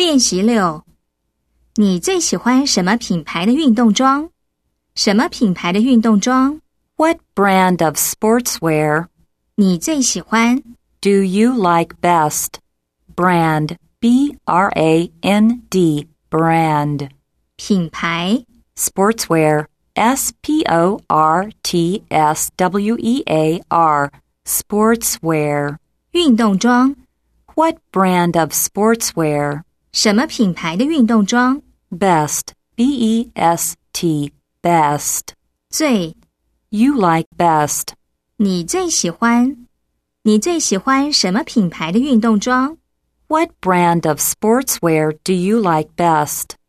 练习6，你最喜欢什么品牌的运动装？什么品牌的运动装？ What brand of sportswear 你最喜欢 do you like best? Brand, B-R-A-N-D, brand. 品牌 Sportswear, S-P-O-R-T-S-W-E-A-R, sportswear. 运动装 What brand of sportswear? 什么品牌的运动装？ Best, B-E-S-T, best. 最 You like best. 你最喜欢什么品牌的运动装？ What brand of sportswear do you like best?